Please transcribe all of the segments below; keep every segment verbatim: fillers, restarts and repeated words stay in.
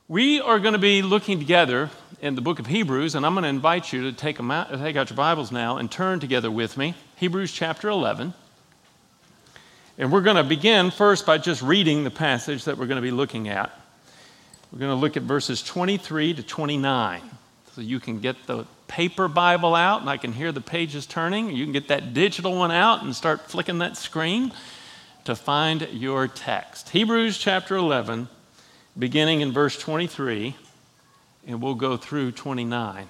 We are going to be looking together in the book of Hebrews, and I'm going to invite you to take, them out, take out your Bibles now and turn together with me. Hebrews chapter eleven. And we're going to begin first by just reading the passage that we're going to be looking at. We're going to look at verses twenty-three to twenty-nine. So you can get the paper Bible out, and I can hear the pages turning. You can get that digital one out and start flicking that screen to find your text. Hebrews chapter eleven. Beginning in verse twenty-three, and we'll go through twenty-nine.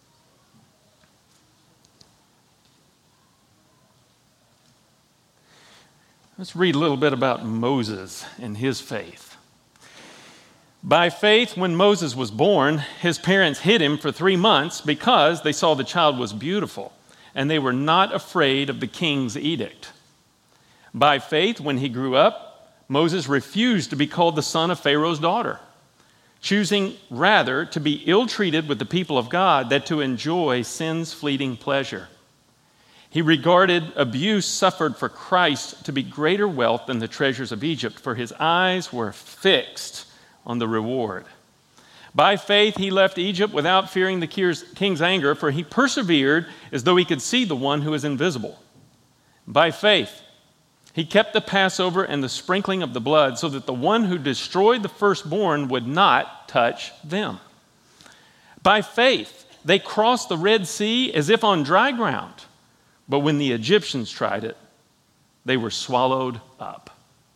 Let's read a little bit about Moses and his faith. By faith, when Moses was born, his parents hid him for three months because they saw the child was beautiful, and they were not afraid of the king's edict. By faith, when he grew up, Moses refused to be called the son of Pharaoh's daughter, choosing rather to be ill-treated with the people of God than to enjoy sin's fleeting pleasure. He regarded abuse suffered for Christ to be greater wealth than the treasures of Egypt, for his eyes were fixed on the reward. By faith, he left Egypt without fearing the king's anger, for he persevered as though he could see the one who is invisible. By faith, he kept the Passover and the sprinkling of the blood so that the one who destroyed the firstborn would not touch them. By faith, they crossed the Red Sea as if on dry ground, but when the Egyptians tried it, they were swallowed up.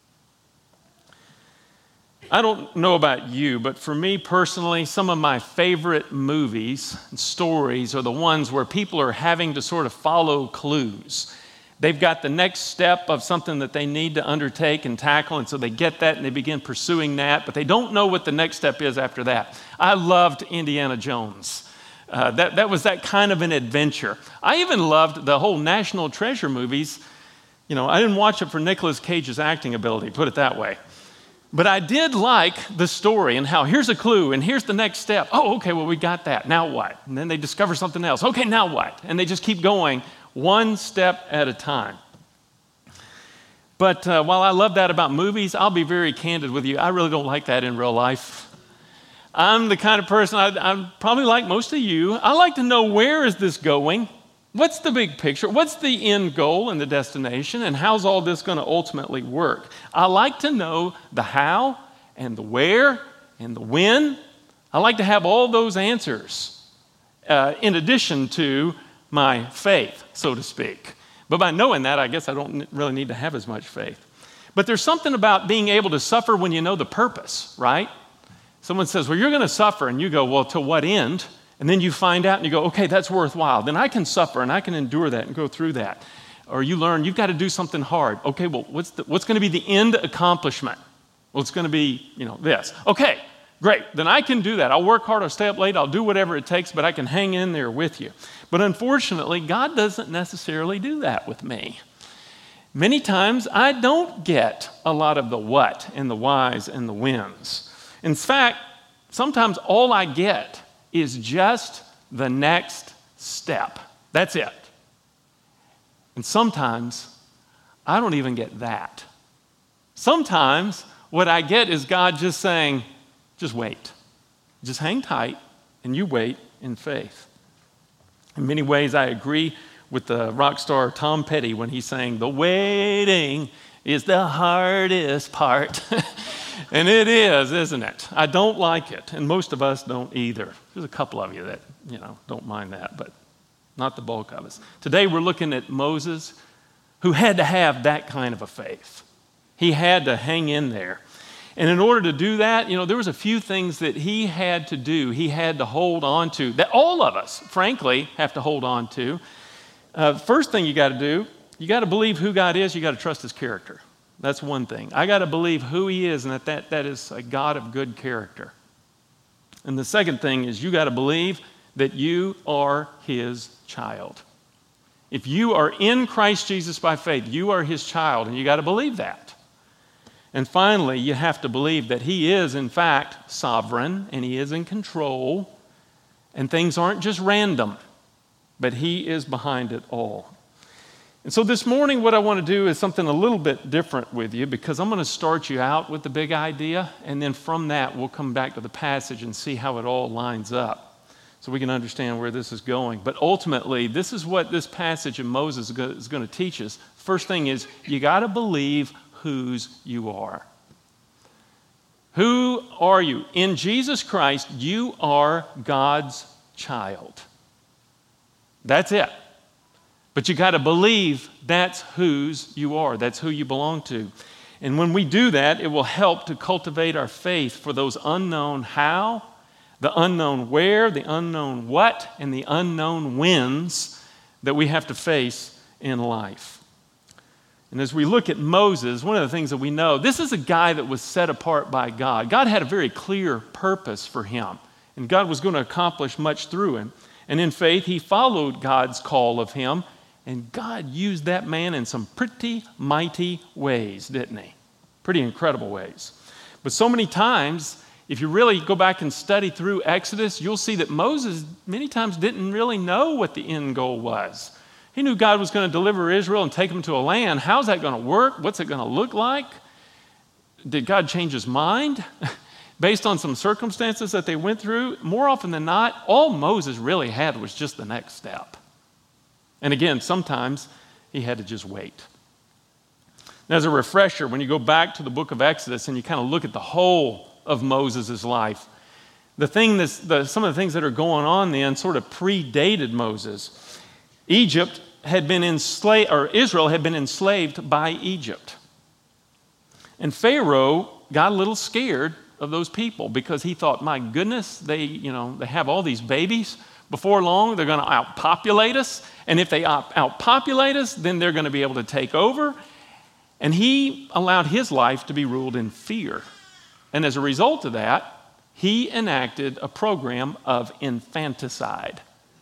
I don't know about you, but for me personally, some of my favorite movies and stories are the ones where people are having to sort of follow clues. They've got the next step of something that they need to undertake and tackle, and so they get that and they begin pursuing that, but they don't know what the next step is after that. I loved Indiana Jones. Uh, that, that was that kind of an adventure. I even loved the whole National Treasure movies. You know, I didn't watch it for Nicolas Cage's acting ability, put it that way. But I did like the story and how here's a clue and here's the next step. Oh, okay, well, we got that. Now what? And then they discover something else. Okay, now what? And they just keep going one step at a time. But uh, while I love that about movies, I'll be very candid with you. I really don't like that in real life. I'm the kind of person, I, I'm probably like most of you, I like to know where is this going? What's the big picture? What's the end goal and the destination? And how's all this going to ultimately work? I like to know the how and the where and the when. I like to have all those answers uh, in addition to my faith, so to speak. But by knowing that, I guess I don't really need to have as much faith. But there's something about being able to suffer when you know the purpose, right? Someone says, well, you're going to suffer, and you go, well, to what end? And then you find out and you go, okay, that's worthwhile. Then I can suffer and I can endure that and go through that. Or you learn you've got to do something hard. Okay, well, what's the, what's going to be the end accomplishment? Well, it's going to be, you know, this. Okay, great. Then I can do that. I'll work hard. I'll stay up late. I'll do whatever it takes, but I can hang in there with you. But unfortunately, God doesn't necessarily do that with me. Many times, I don't get a lot of the what and the whys and the whens. In fact, sometimes all I get is just the next step. That's it. And sometimes I don't even get that. Sometimes what I get is God just saying, just wait. Just hang tight and you wait in faith. In many ways, I agree with the rock star Tom Petty when he's saying, the waiting is the hardest part. And it is, isn't it? I don't like it, and most of us don't either. There's a couple of you that, you know, don't mind that, but not the bulk of us. Today we're looking at Moses, who had to have that kind of a faith. He had to hang in there. And in order to do that, you know, there was a few things that he had to do. He had to hold on to, that all of us, frankly, have to hold on to. Uh, first thing you got to do, you got to believe who God is. You got to trust his character. That's one thing. I got to believe who he is and that, that that is a God of good character. And the second thing is you got to believe that you are his child. If you are in Christ Jesus by faith, you are his child, and you got to believe that. And finally, you have to believe that he is, in fact, sovereign, and he is in control, and things aren't just random, but he is behind it all. And so this morning, what I want to do is something a little bit different with you, because I'm going to start you out with the big idea, and then from that, we'll come back to the passage and see how it all lines up so we can understand where this is going. But ultimately, this is what this passage of Moses is going to teach us. First thing is, you got to believe whose you are. Who are you? In Jesus Christ, you are God's child. That's it. But you got to believe that's whose you are. That's who you belong to. And when we do that, it will help to cultivate our faith for those unknown how, the unknown where, the unknown what, and the unknown whens that we have to face in life. And as we look at Moses, one of the things that we know, this is a guy that was set apart by God. God had a very clear purpose for him, and God was going to accomplish much through him. And in faith, he followed God's call of him, and God used that man in some pretty mighty ways, didn't he? Pretty incredible ways. But so many times, if you really go back and study through Exodus, you'll see that Moses many times didn't really know what the end goal was. He knew God was going to deliver Israel and take them to a land. How's that going to work? What's it going to look like? Did God change his mind based on some circumstances that they went through? More often than not, all Moses really had was just the next step. And again, sometimes he had to just wait. Now, as a refresher, when you go back to the book of Exodus and you kind of look at the whole of Moses' life, the thing that's, the, some of the things that are going on then sort of predated Moses. Egypt had been enslaved, or Israel had been enslaved by Egypt. And Pharaoh got a little scared of those people because he thought, my goodness, they, you know, they have all these babies. Before long, they're going to outpopulate us. And if they out- outpopulate us, then they're going to be able to take over. And he allowed his life to be ruled in fear. And as a result of that, he enacted a program of infanticide.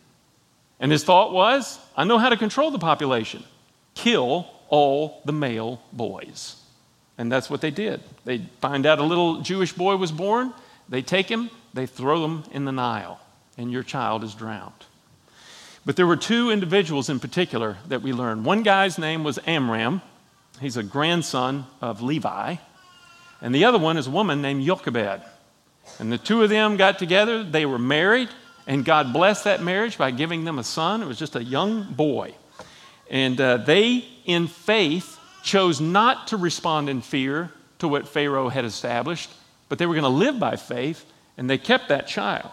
And his thought was, I know how to control the population. Kill all the male boys. And that's what they did. They'd find out a little Jewish boy was born. They take him, they throw him in the Nile, and your child is drowned. But there were two individuals in particular that we learned. One guy's name was Amram. He's a grandson of Levi. And the other one is a woman named Jochebed. And the two of them got together. They were married, and God blessed that marriage by giving them a son. It was just a young boy. And uh, they, in faith, chose not to respond in fear to what Pharaoh had established, but they were going to live by faith, and they kept that child.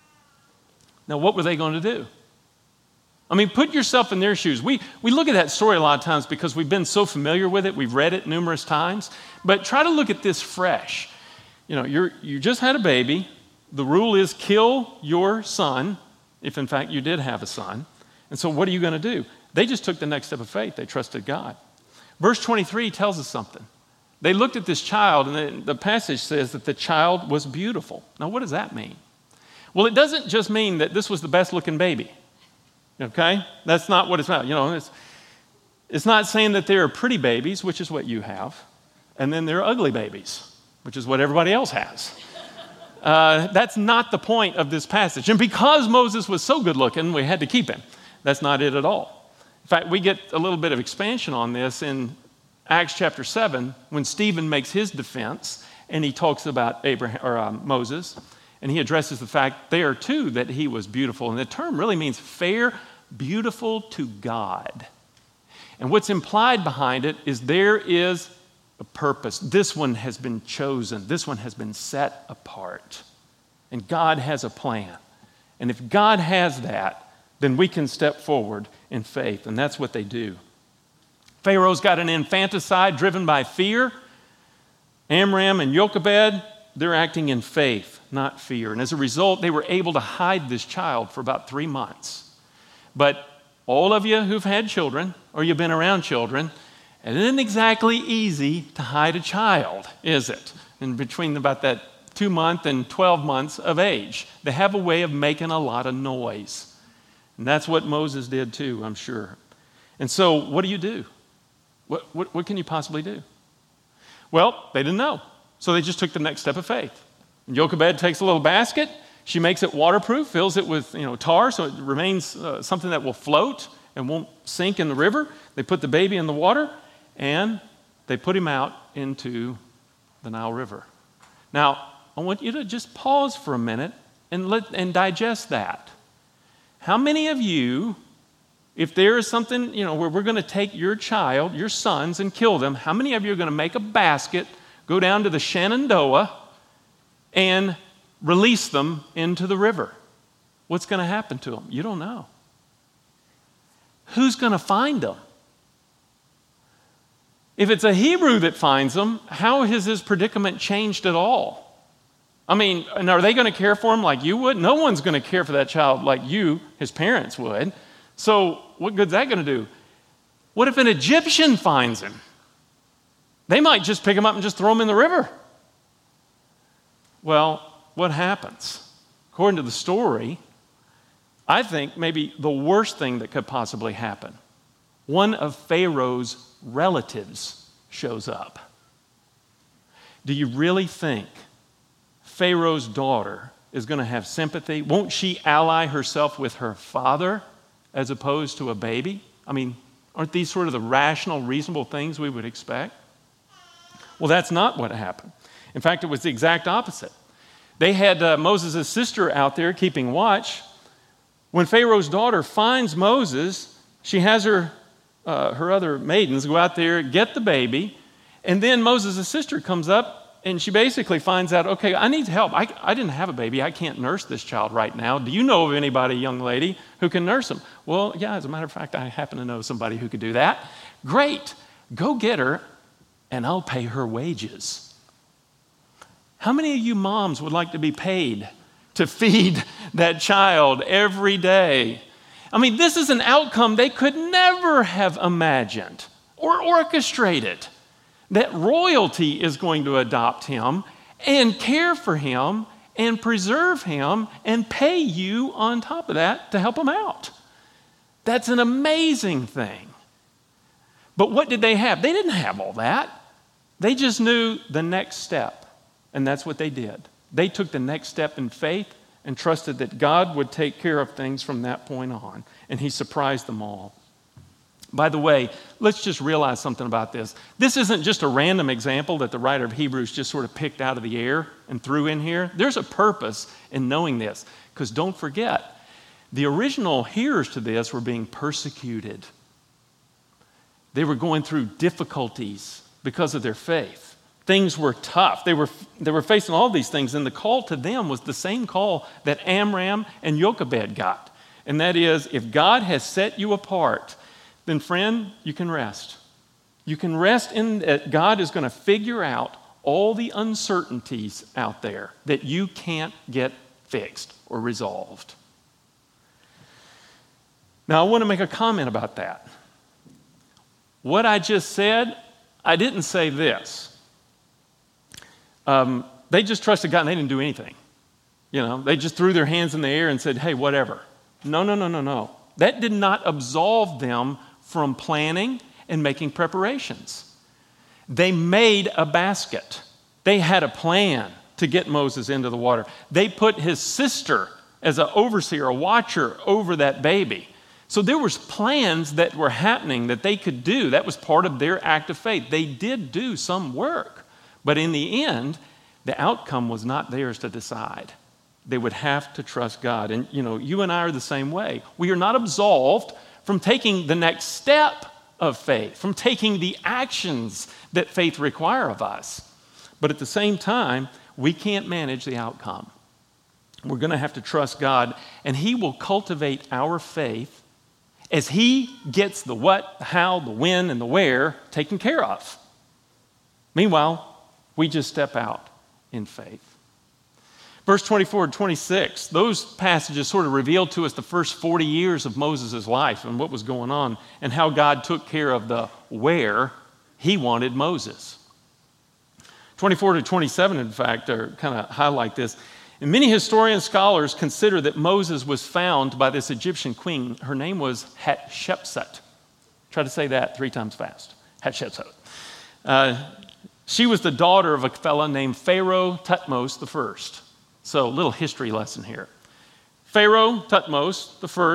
Now, what were they going to do? I mean, put yourself in their shoes. We, we look at that story a lot of times because we've been so familiar with it. We've read it numerous times. But try to look at this fresh. You know, you're, you just had a baby. The rule is kill your son, if in fact you did have a son. And so what are you going to do? They just took the next step of faith. They trusted God. Verse twenty-three tells us something. They looked at this child, and the, the passage says that the child was beautiful. Now, what does that mean? Well, it doesn't just mean that this was the best-looking baby, okay? That's not what it's about. You know, it's, it's not saying that there are pretty babies, which is what you have, and then there are ugly babies, which is what everybody else has. Uh, that's not the point of this passage. And because Moses was so good-looking, we had to keep him. That's not it at all. In fact, we get a little bit of expansion on this in Acts chapter seven when Stephen makes his defense, and he talks about Abraham or um, Moses. And he addresses the fact there, too, that he was beautiful. And the term really means fair, beautiful to God. And what's implied behind it is there is a purpose. This one has been chosen. This one has been set apart. And God has a plan. And if God has that, then we can step forward in faith. And that's what they do. Pharaoh's got an infanticide driven by fear. Amram and Jochebed, they're acting in faith, not fear. And as a result, they were able to hide this child for about three months. But all of you who've had children, or you've been around children, it isn't exactly easy to hide a child, is it? In between about that two month and twelve months of age. They have a way of making a lot of noise. And that's what Moses did too, I'm sure. And so what do you do? What, what, what can you possibly do? Well, they didn't know. So they just took the next step of faith. And Jochebed takes a little basket. She makes it waterproof, fills it with you know tar so it remains uh, something that will float and won't sink in the river. They put the baby in the water, and they put him out into the Nile River. Now, I want you to just pause for a minute and let and digest that. How many of you, if there is something, you know, where we're going to take your child, your sons, and kill them, how many of you are going to make a basket, go down to the Shenandoah, and release them into the river? What's going to happen to them? You don't know. Who's going to find them? If it's a Hebrew that finds them, how has his predicament changed at all? I mean, and are they going to care for him like you would? No one's going to care for that child like you, his parents, would. So what good's that going to do? What if an Egyptian finds him? They might just pick him up and just throw him in the river. Well, what happens? According to the story, I think maybe the worst thing that could possibly happen. One of Pharaoh's relatives shows up. Do you really think Pharaoh's daughter is going to have sympathy? Won't she ally herself with her father as opposed to a baby? I mean, aren't these sort of the rational, reasonable things we would expect? Well, that's not what happened. In fact, it was the exact opposite. They had uh, Moses' sister out there keeping watch. When Pharaoh's daughter finds Moses, she has her uh, her other maidens go out there, get the baby, and then Moses' sister comes up and she basically finds out, okay, I need help. I, I didn't have a baby. I can't nurse this child right now. Do you know of anybody, young lady, who can nurse him? Well, yeah, as a matter of fact, I happen to know somebody who could do that. Great. Go get her, and I'll pay her wages. How many of you moms would like to be paid to feed that child every day? I mean, this is an outcome they could never have imagined or orchestrated. That royalty is going to adopt him and care for him and preserve him and pay you on top of that to help him out. That's an amazing thing. But what did they have? They didn't have all that. They just knew the next step, and that's what they did. They took the next step in faith and trusted that God would take care of things from that point on, and he surprised them all. By the way, let's just realize something about this. This isn't just a random example that the writer of Hebrews just sort of picked out of the air and threw in here. There's a purpose in knowing this, because don't forget, the original hearers to this were being persecuted. They were going through difficulties because of their faith. Things were tough. They were, they were facing all these things, and the call to them was the same call that Amram and Jochebed got. And that is, if God has set you apart, then friend, you can rest. You can rest in that God is going to figure out all the uncertainties out there that you can't get fixed or resolved. Now, I want to make a comment about that. What I just said, I didn't say this. Um, they just trusted God and they didn't do anything. You know, they just threw their hands in the air and said, hey, whatever. No, no, no, no, no. That did not absolve them from planning and making preparations. They made a basket. They had a plan to get Moses into the water. They put his sister as an overseer, a watcher over that baby. So there was plans that were happening that they could do. That was part of their act of faith. They did do some work. But in the end, the outcome was not theirs to decide. They would have to trust God. And, you know, you and I are the same way. We are not absolved from taking the next step of faith, from taking the actions that faith require of us. But at the same time, we can't manage the outcome. We're going to have to trust God, and he will cultivate our faith as he gets the what, the how, the when, and the where taken care of. Meanwhile, we just step out in faith. Verse twenty-four and twenty-six, those passages sort of reveal to us the first forty years of Moses' life and what was going on and how God took care of the where he wanted Moses. twenty-four to twenty-seven, in fact, are kind of highlight this. And many historian scholars consider that Moses was found by this Egyptian queen. Her name was Hatshepsut. Try to say that three times fast. Hatshepsut. Uh, she was the daughter of a fellow named Pharaoh Thutmose the First. So a little history lesson here. Pharaoh Thutmose the First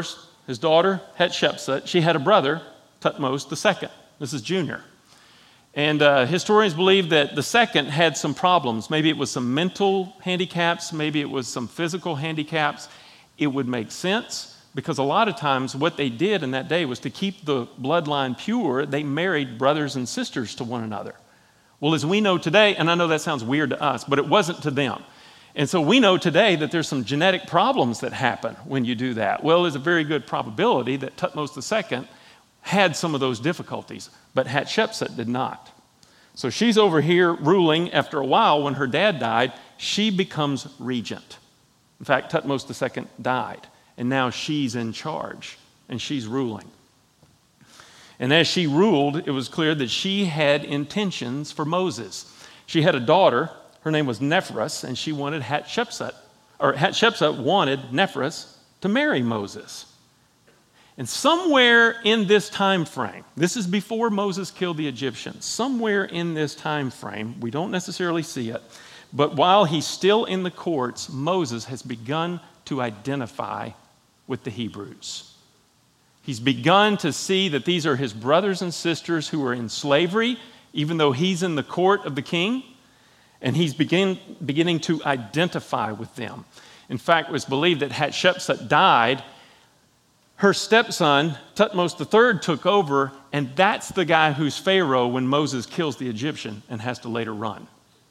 his daughter Hatshepsut, she had a brother, Thutmose the second. This is Junior. And uh, historians believe that the second had some problems. Maybe it was some mental handicaps, maybe it was some physical handicaps. It would make sense because a lot of times what they did in that day was to keep the bloodline pure, they married brothers and sisters to one another. Well, as we know today, and I know that sounds weird to us, but it wasn't to them. And so we know today that there's some genetic problems that happen when you do that. Well, there's a very good probability that Thutmose the second had some of those difficulties, but Hatshepsut did not. So she's over here ruling. After a while, when her dad died, she becomes regent. In fact, Thutmose the second died, and now she's in charge, and she's ruling. And as she ruled, it was clear that she had intentions for Moses. She had a daughter. Her name was Nephris, and she wanted Hatshepsut, or Hatshepsut wanted Nephris to marry Moses. And somewhere in this time frame, this is before Moses killed the Egyptians, somewhere in this time frame, we don't necessarily see it, but while he's still in the courts, Moses has begun to identify with the Hebrews. He's begun to see that these are his brothers and sisters who are in slavery, even though he's in the court of the king, and he's begin, beginning to identify with them. In fact, it was believed that Hatshepsut died. Her stepson, Thutmose the third, took over, and that's the guy who's Pharaoh when Moses kills the Egyptian and has to later run.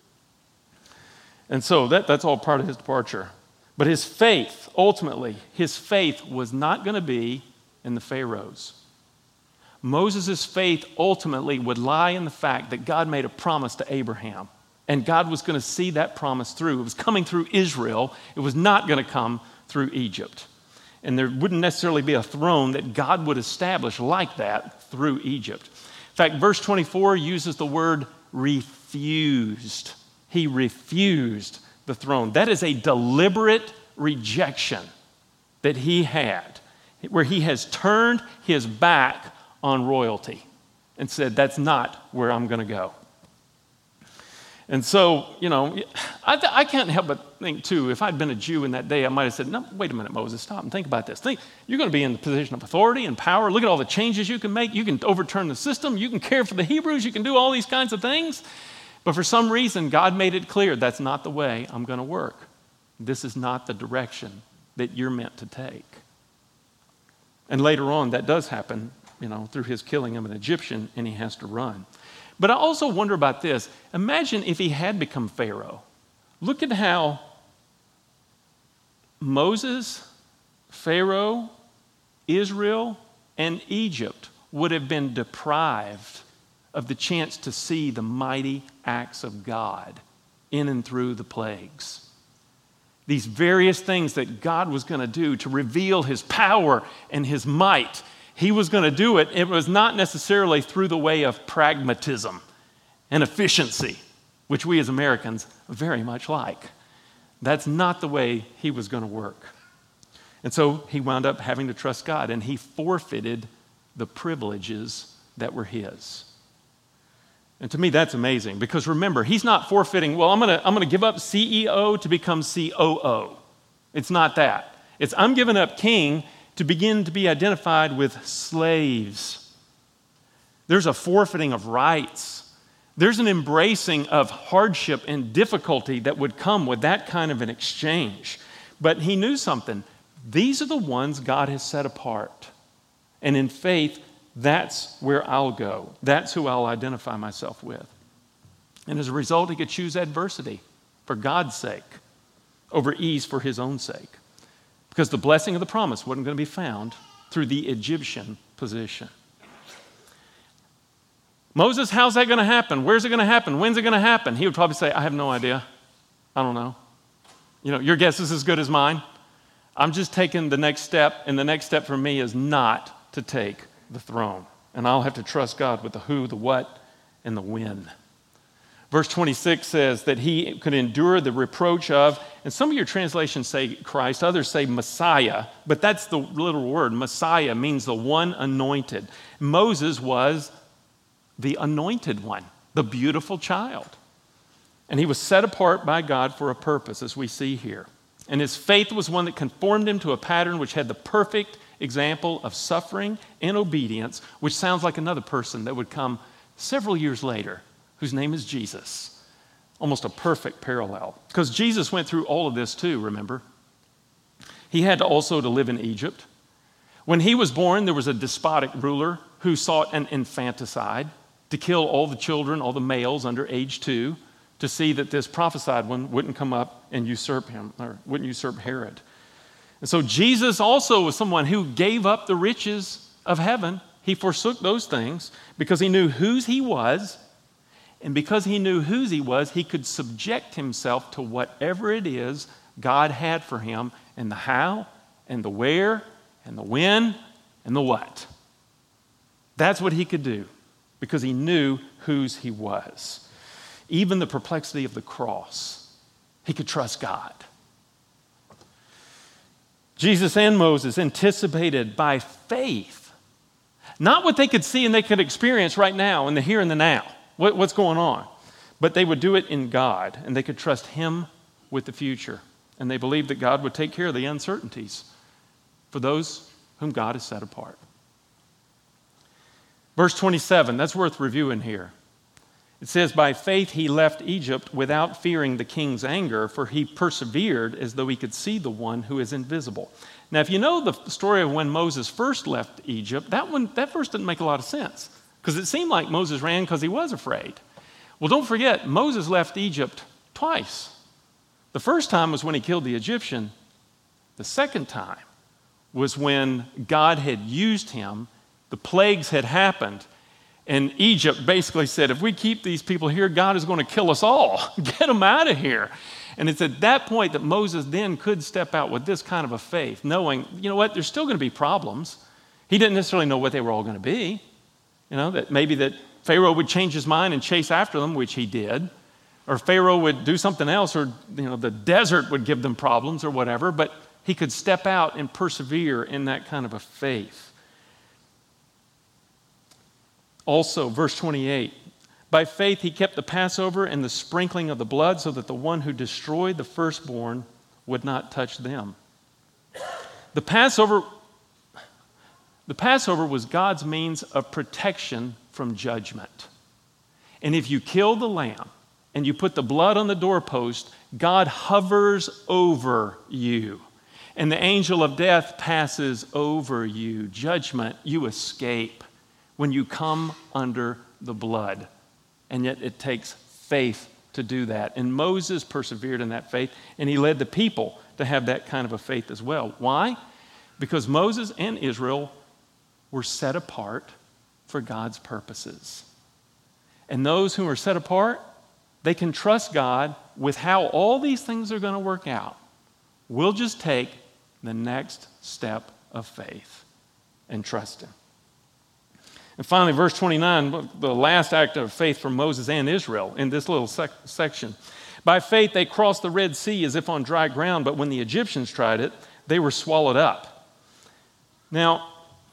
And so that, that's all part of his departure. But his faith, ultimately, his faith was not going to be in the Pharaohs. Moses' faith ultimately would lie in the fact that God made a promise to Abraham, and God was going to see that promise through. It was coming through Israel. It was not going to come through Egypt. And there wouldn't necessarily be a throne that God would establish like that through Egypt. In fact, verse twenty-four uses the word refused. He refused the throne. That is a deliberate rejection that he had, where he has turned his back on royalty and said, that's not where I'm going to go. And so, you know, I, th- I can't help but think, too, if I'd been a Jew in that day, I might have said, no, wait a minute, Moses, stop and think about this. Think, you're going to be in the position of authority and power. Look at all the changes you can make. You can overturn the system. You can care for the Hebrews. You can do all these kinds of things. But for some reason, God made it clear that's not the way I'm going to work. This is not the direction that you're meant to take. And later on, that does happen, you know, through his killing of an Egyptian, and he has to run. But I also wonder about this. Imagine if he had become Pharaoh. Look at how Moses, Pharaoh, Israel, and Egypt would have been deprived of the chance to see the mighty acts of God in and through the plagues. These various things that God was going to do to reveal his power and his might. He was going to do it. It was not necessarily through the way of pragmatism and efficiency, which we as Americans very much like. That's not the way he was going to work. And so he wound up having to trust God, and he forfeited the privileges that were his. And to me, that's amazing, because remember, he's not forfeiting, well, I'm going to I'm going to give up C E O to become C O O. It's not that. It's I'm giving up king to begin to be identified with slaves. There's a forfeiting of rights. There's an embracing of hardship and difficulty that would come with that kind of an exchange. But he knew something. These are the ones God has set apart. And in faith, that's where I'll go. That's who I'll identify myself with. And as a result, he could choose adversity for God's sake over ease for his own sake. Because the blessing of the promise wasn't going to be found through the Egyptian position. Moses, how's that going to happen? Where's it going to happen? When's it going to happen? He would probably say, I have no idea. I don't know. You know, your guess is as good as mine. I'm just taking the next step, and the next step for me is not to take the throne. And I'll have to trust God with the who, the what, and the when. Verse twenty-six says that he could endure the reproach of, and some of your translations say Christ, others say Messiah, but that's the literal word. Messiah means the one anointed. Moses was the anointed one, the beautiful child. And he was set apart by God for a purpose, as we see here. And his faith was one that conformed him to a pattern which had the perfect example of suffering and obedience, which sounds like another person that would come several years later, whose name is Jesus. Almost a perfect parallel. Because Jesus went through all of this too, remember? He had also to live in Egypt. When he was born, there was a despotic ruler who sought an infanticide to kill all the children, all the males under age two, to see that this prophesied one wouldn't come up and usurp him, or wouldn't usurp Herod. And so Jesus also was someone who gave up the riches of heaven. He forsook those things because he knew whose he was, and because he knew whose he was, he could subject himself to whatever it is God had for him, and the how, and the where, and the when, and the what. That's what he could do because he knew whose he was. Even the perplexity of the cross, he could trust God. Jesus and Moses anticipated by faith, not what they could see and they could experience right now in the here and the now, what, what's going on, but they would do it in God, and they could trust him with the future. And they believed that God would take care of the uncertainties for those whom God has set apart. Verse twenty-seven, that's worth reviewing here. It says, by faith he left Egypt without fearing the king's anger, for he persevered as though he could see the one who is invisible. Now, if you know the story of when Moses first left Egypt, that one, that verse didn't make a lot of sense, because it seemed like Moses ran because he was afraid. Well, don't forget, Moses left Egypt twice. The first time was when he killed the Egyptian. The second time was when God had used him, the plagues had happened, and Egypt basically said, if we keep these people here, God is going to kill us all. Get them out of here. And it's at that point that Moses then could step out with this kind of a faith, knowing, you know what, there's still going to be problems. He didn't necessarily know what they were all going to be. You know, that maybe that Pharaoh would change his mind and chase after them, which he did. Or Pharaoh would do something else, or you know, the desert would give them problems or whatever, but he could step out and persevere in that kind of a faith. Also, verse twenty-eight, by faith he kept the Passover and the sprinkling of the blood so that the one who destroyed the firstborn would not touch them. The Passover, the Passover was God's means of protection from judgment. And if you kill the lamb and you put the blood on the doorpost, God hovers over you. And the angel of death passes over you. Judgment, you escape when you come under the blood. And yet it takes faith to do that. And Moses persevered in that faith, and he led the people to have that kind of a faith as well. Why? Because Moses and Israel were set apart for God's purposes. And those who are set apart, they can trust God with how all these things are going to work out. We'll just take the next step of faith and trust him. And finally, verse twenty-nine, the last act of faith for Moses and Israel in this little sec- section. By faith, they crossed the Red Sea as if on dry ground, but when the Egyptians tried it, they were swallowed up. Now,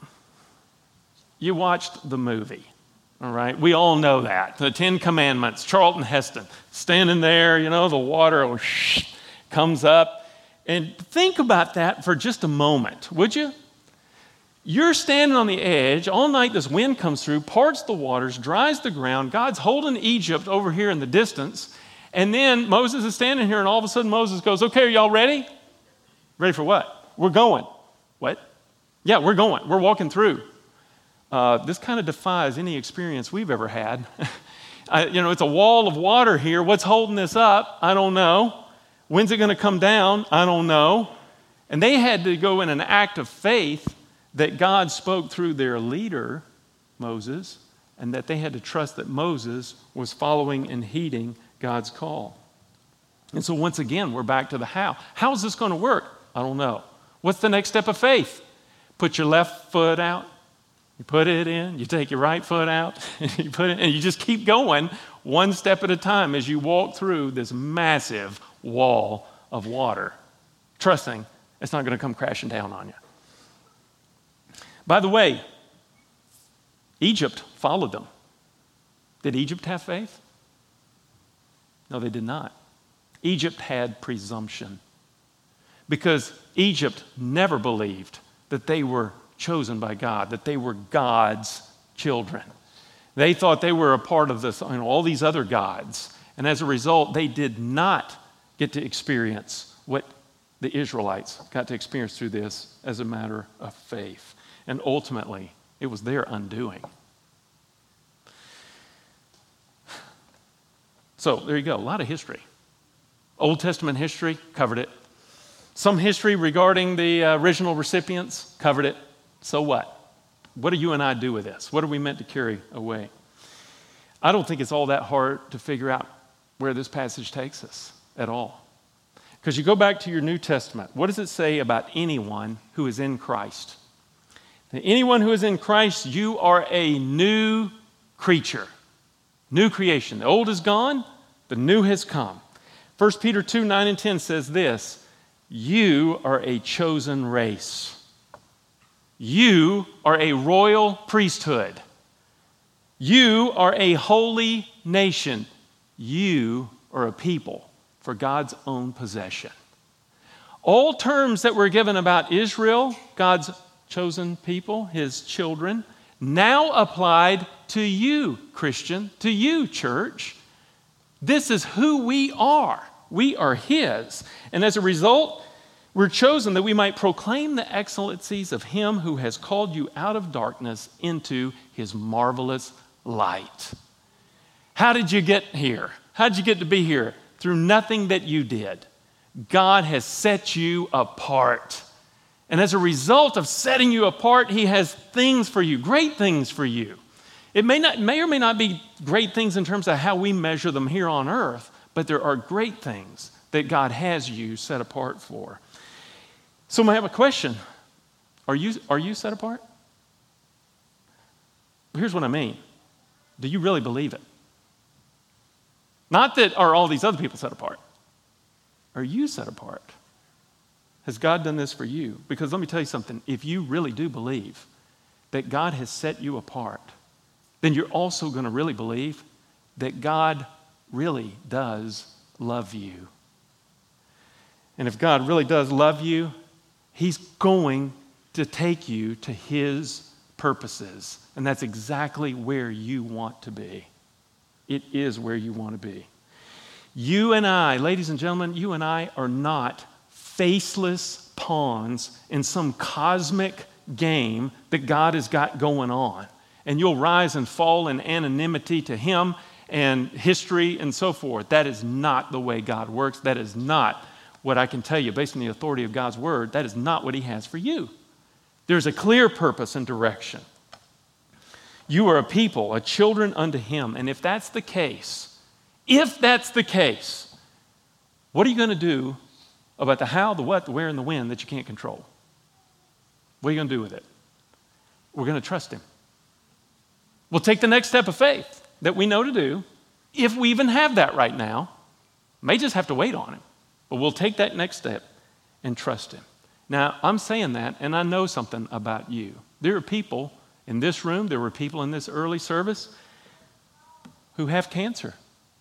you watched the movie, all right? We all know that. The Ten Commandments, Charlton Heston, standing there, you know, the water whoosh, comes up. And think about that for just a moment, would you? You're standing on the edge. All night this wind comes through, parts the waters, dries the ground. God's holding Egypt over here in the distance. And then Moses is standing here, and all of a sudden Moses goes, okay, are y'all ready? Ready for what? We're going. What? Yeah, we're going. We're walking through. Uh, this kind of defies any experience we've ever had. I, you know, it's a wall of water here. What's holding this up? I don't know. When's it going to come down? I don't know. And they had to go in an act of faith that God spoke through their leader, Moses, and that they had to trust that Moses was following and heeding God's call. And so once again, we're back to the how. How is this going to work? I don't know. What's the next step of faith? Put your left foot out, you put it in, you take your right foot out, you put it, and you just keep going one step at a time as you walk through this massive wall of water, trusting it's not going to come crashing down on you. By the way, Egypt followed them. Did Egypt have faith? No, they did not. Egypt had presumption because Egypt never believed that they were chosen by God, that they were God's children. They thought they were a part of this, you know, all these other gods. And as a result, they did not get to experience what the Israelites got to experience through this as a matter of faith. And ultimately, it was their undoing. So there you go, a lot of history. Old Testament history, covered it. Some history regarding the uh, original recipients, covered it. So what? What do you and I do with this? What are we meant to carry away? I don't think it's all that hard to figure out where this passage takes us at all. Because you go back to your New Testament, what does it say about anyone who is in Christ? Anyone who is in Christ, you are a new creature, new creation. The old is gone, the new has come. First Peter two, nine and ten says this, you are a chosen race. You are a royal priesthood. You are a holy nation. You are a people for God's own possession. All terms that were given about Israel, God's chosen people, his children, now applied to you, Christian, to you, church. This is who we are. We are his. And as a result, we're chosen that we might proclaim the excellencies of him who has called you out of darkness into his marvelous light. How did you get here? How did you get to be here? Through nothing that you did. God has set you apart. And as a result of setting you apart, he has things for you, great things for you. It may not, may or may not be great things in terms of how we measure them here on earth, but there are great things that God has you set apart for. So I have a question. Are you, are you set apart? Here's what I mean. Do you really believe it? Not that are all these other people set apart. Are you set apart? Has God done this for you? Because let me tell you something. If you really do believe that God has set you apart, then you're also going to really believe that God really does love you. And if God really does love you, he's going to take you to his purposes. And that's exactly where you want to be. It is where you want to be. You and I, ladies and gentlemen, you and I are not faceless pawns in some cosmic game that God has got going on. And you'll rise and fall in anonymity to him and history and so forth. That is not the way God works. That is not what I can tell you based on the authority of God's word. That is not what he has for you. There's a clear purpose and direction. You are a people, a children unto him. And if that's the case, if that's the case, what are you going to do about the how, the what, the where, and the when that you can't control? What are you going to do with it? We're going to trust him. We'll take the next step of faith that we know to do, if we even have that right now. May just have to wait on him, but we'll take that next step and trust him. Now, I'm saying that, and I know something about you. There are people in this room, there were people in this early service who have cancer.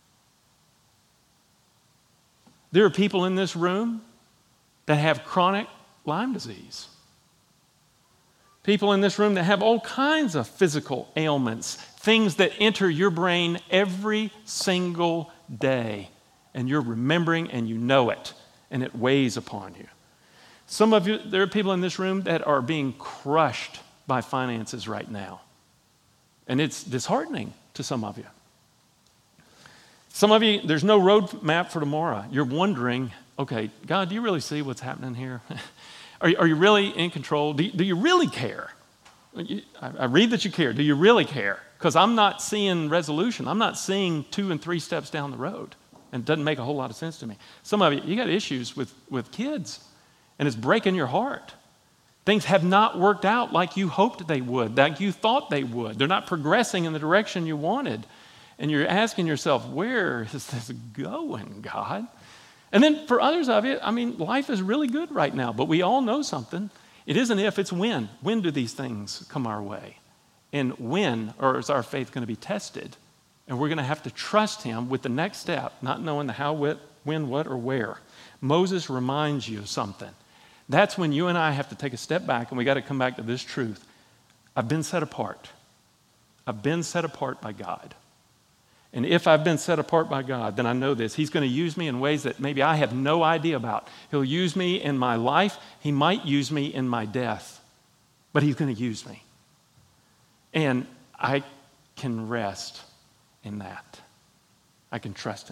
There are people in this room that have chronic Lyme disease. People in this room that have all kinds of physical ailments, things that enter your brain every single day, and you're remembering and you know it, and it weighs upon you. Some of you, there are people in this room that are being crushed by finances right now, and it's disheartening to some of you. Some of you, there's no roadmap for tomorrow. You're wondering, okay, God, do you really see what's happening here? Are you, are you really in control? Do you, do you really care? I, I read that you care. Do you really care? Because I'm not seeing resolution. I'm not seeing two and three steps down the road. And it doesn't make a whole lot of sense to me. Some of you, you got issues with, with kids, and it's breaking your heart. Things have not worked out like you hoped they would, like you thought they would. They're not progressing in the direction you wanted. And you're asking yourself, where is this going, God? And then for others of you, I mean, life is really good right now, but we all know something. It isn't if, it's when. When do these things come our way? And when, or is our faith going to be tested? And we're going to have to trust him with the next step, not knowing the how, what, when, what, or where. Moses reminds you of something, That's when you and I have to take a step back and we got to come back to this truth. I've been set apart. I've been set apart by God. And if I've been set apart by God, then I know this. He's going to use me in ways that maybe I have no idea about. He'll use me in my life. He might use me in my death. But he's going to use me. And I can rest in that. I can trust him.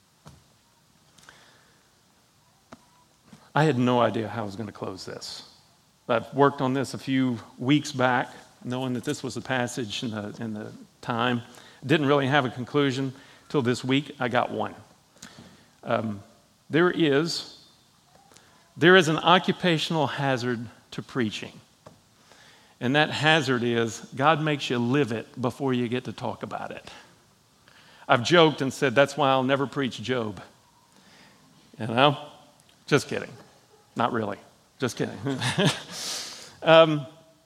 I had no idea how I was going to close this. I've worked on this a few weeks back, knowing that this was the passage in the, in the time. Didn't really have a conclusion until this week. I got one. Um, there is, there is an occupational hazard to preaching. And that hazard is God makes you live it before you get to talk about it. I've joked and said that's why I'll never preach Job. You know? Just kidding. Not really. Just kidding. um,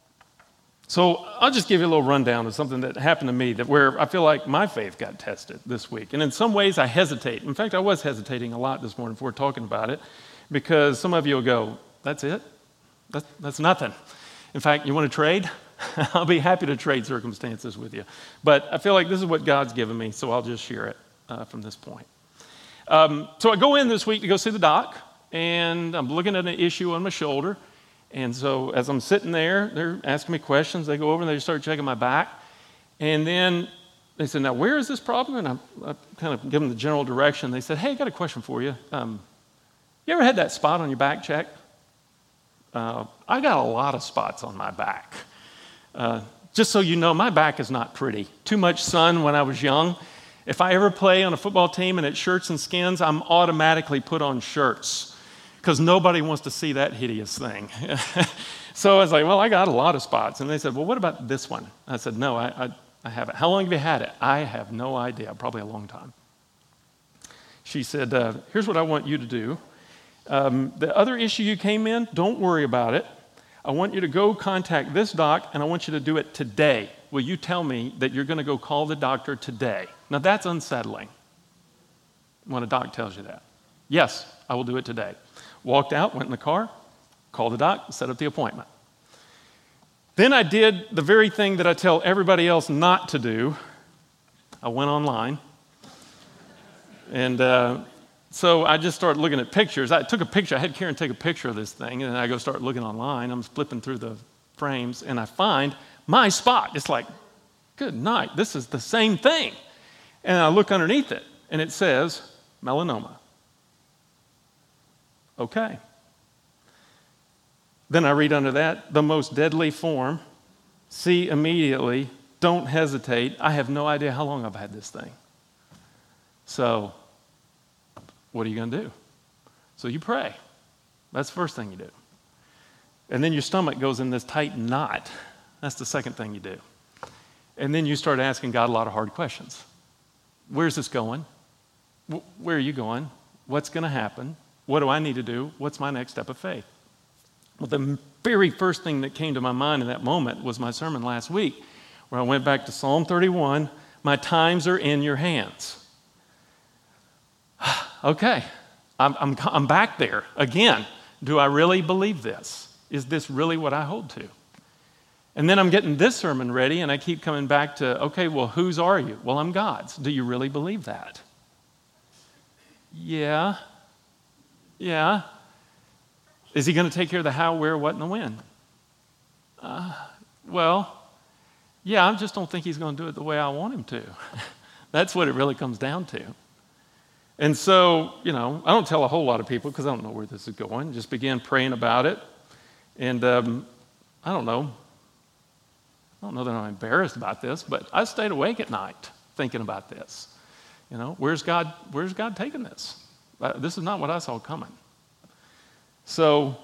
so I'll just give you a little rundown of something that happened to me that where I feel like my faith got tested this week. And in some ways I hesitate. In fact, I was hesitating a lot this morning before talking about it because some of you will go, that's it? That's, that's nothing. In fact, you want to trade? I'll be happy to trade circumstances with you. But I feel like this is what God's given me, so I'll just share it uh, from this point. Um, so I go in this week to go see the doc, and I'm looking at an issue on my shoulder. And so as I'm sitting there, they're asking me questions. They go over and they start checking my back. And then they said, now, where is this problem? And I, I kind of give them the general direction. They said, hey, I got a question for you. Um, you ever had that spot on your back checked? Uh, I got a lot of spots on my back. Uh, just so you know, my back is not pretty. Too much sun when I was young. If I ever play on a football team and it's shirts and skins, I'm automatically put on shirts because nobody wants to see that hideous thing. So I was like, well, I got a lot of spots. And they said, well, what about this one? I said, no, I, I, I haven't. How long have you had it? I have no idea, probably a long time. She said, uh, here's what I want you to do. Um, the other issue you came in, don't worry about it. I want you to go contact this doc, and I want you to do it today. Will you tell me that you're going to go call the doctor today? Now, that's unsettling when a doc tells you that. Yes, I will do it today. Walked out, went in the car, called the doc, set up the appointment. Then I did the very thing that I tell everybody else not to do. I went online. And uh, so I just started looking at pictures. I took a picture. I had Karen take a picture of this thing, and then I go start looking online. I'm flipping through the frames, and I find my spot. It's like, good night. This is the same thing. And I look underneath it, and it says melanoma. Okay. Then I read under that, the most deadly form. See immediately. Don't hesitate. I have no idea how long I've had this thing. So, what are you going to do? So you pray. That's the first thing you do. And then your stomach goes in this tight knot. That's the second thing you do. And then you start asking God a lot of hard questions. Where's this going? Where are you going? What's going to happen? What do I need to do? What's my next step of faith? Well, the very first thing that came to my mind in that moment was my sermon last week, where I went back to Psalm thirty-one, my times are in your hands. Okay, I'm, I'm, I'm back there again. Do I really believe this? Is this really what I hold to? And then I'm getting this sermon ready, and I keep coming back to, okay, well, whose are you? Well, I'm God's. Do you really believe that? Yeah. Yeah. Is he going to take care of the how, where, what, and the when? Uh, well, yeah, I just don't think he's going to do it the way I want him to. That's what it really comes down to. And so, you know, I don't tell a whole lot of people because I don't know where this is going. Just begin praying about it. And um, I don't know. I don't know that I'm embarrassed about this, but I stayed awake at night thinking about this. You know, where's God, where's God taking this? Uh, this is not what I saw coming. So,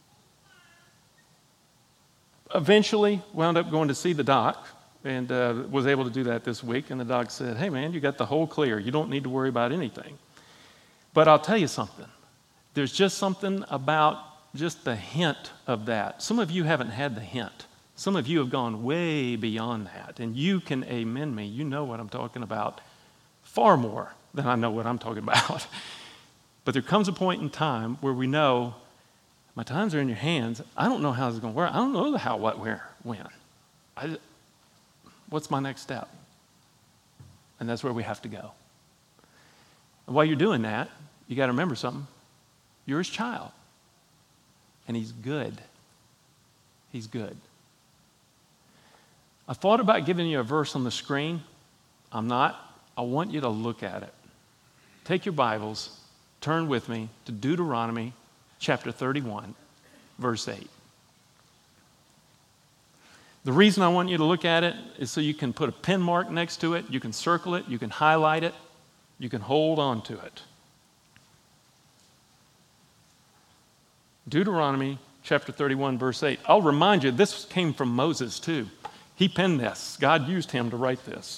eventually wound up going to see the doc and uh, was able to do that this week. And the doc said, hey, man, you got the whole clear. You don't need to worry about anything. But I'll tell you something. There's just something about just the hint of that. Some of you haven't had the hint. Some of you have gone way beyond that. And you can amen me. You know what I'm talking about far more than I know what I'm talking about. But there comes a point in time where we know My times are in your hands. I don't know how it's going to work. I don't know how, what, where, when. I, what's my next step? And that's where we have to go. And while you're doing that, you got to remember something. You're his child. And he's good. He's good. I thought about giving you a verse on the screen. I'm not. I want you to look at it. Take your Bibles, turn with me to Deuteronomy chapter thirty-one, verse eight. The reason I want you to look at it is so you can put a pin mark next to it, you can circle it, you can highlight it, you can hold on to it. Deuteronomy chapter thirty-one, verse eight. I'll remind you, this came from Moses too. He penned this. God used him to write this.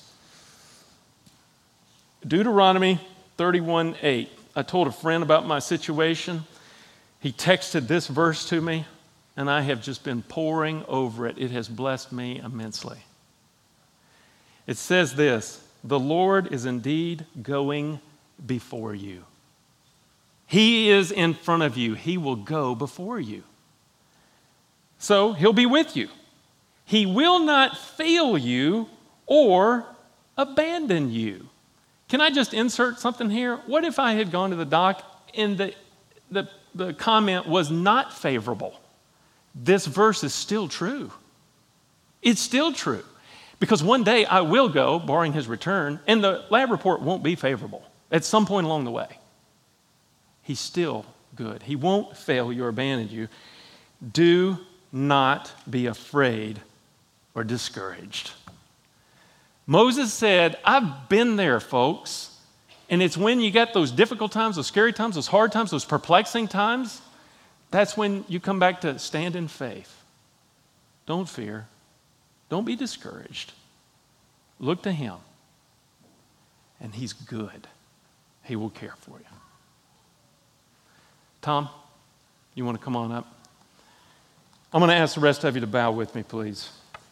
Deuteronomy thirty-one, eight. I told a friend about my situation. He texted this verse to me, and I have just been poring over it. It has blessed me immensely. It says this, the Lord is indeed going before you. He is in front of you. He will go before you. So he'll be with you. He will not fail you or abandon you. Can I just insert something here? What if I had gone to the doc and the, the, the comment was not favorable? This verse is still true. It's still true. Because one day I will go, barring his return, and the lab report won't be favorable at some point along the way. He's still good. He won't fail you or abandon you. Do not be afraid or discouraged. Moses said, I've been there, folks. And it's when you get those difficult times, those scary times, those hard times, those perplexing times, that's when you come back to stand in faith. Don't fear. Don't be discouraged. Look to him. And he's good. He will care for you. Tom, you want to come on up? I'm going to ask the rest of you to bow with me, please.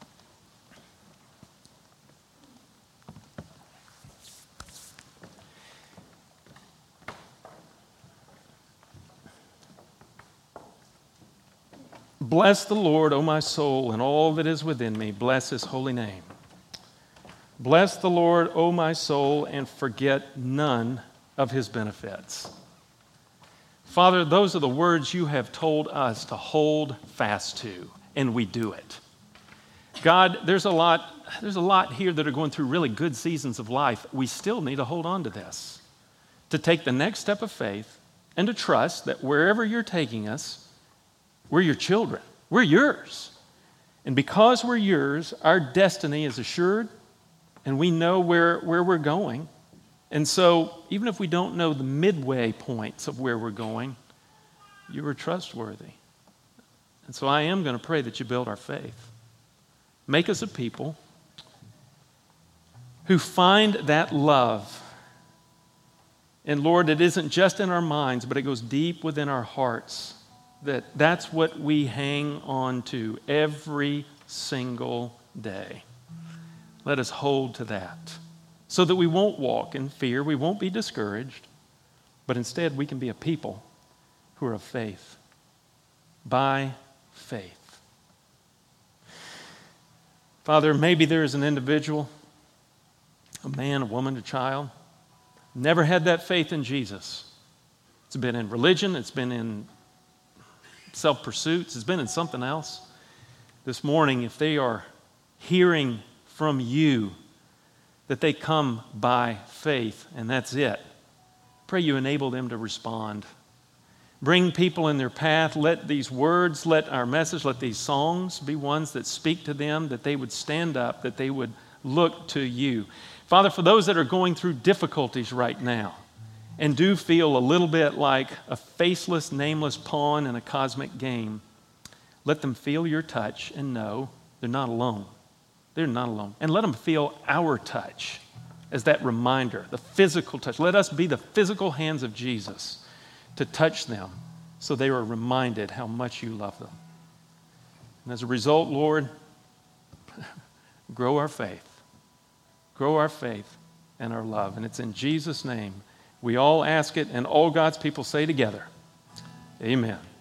Bless the Lord, O my soul, and all that is within me. Bless his holy name. Bless the Lord, O my soul, and forget none of his benefits. Father, those are the words you have told us to hold fast to, and we do it. God, there's a lot, there's a lot here that are going through really good seasons of life. We still need to hold on to this, to take the next step of faith and to trust that wherever you're taking us, we're your children. We're yours. And because we're yours, our destiny is assured, and we know where, where we're going. And so, even if we don't know the midway points of where we're going, you are trustworthy. And so I am going to pray that you build our faith. Make us a people who find that love. And Lord, it isn't just in our minds, but it goes deep within our hearts. That that's what we hang on to every single day. Let us hold to that so that we won't walk in fear, we won't be discouraged, but instead we can be a people who are of faith, by faith. Father, maybe there is an individual, a man, a woman, a child, never had that faith in Jesus. It's been in religion, it's been in self-pursuits, it's been in something else. This morning, if they are hearing from you that they come by faith, and that's it, pray you enable them to respond. Bring people in their path. Let these words, let our message, let these songs be ones that speak to them, that they would stand up, that they would look to you. Father, for those that are going through difficulties right now, and do feel a little bit like a faceless, nameless pawn in a cosmic game, let them feel your touch and know they're not alone. They're not alone. And let them feel our touch as that reminder, the physical touch. Let us be the physical hands of Jesus to touch them so they are reminded how much you love them. And as a result, Lord, grow our faith. Grow our faith and our love. And it's in Jesus' name we all ask it, and all God's people say together, amen.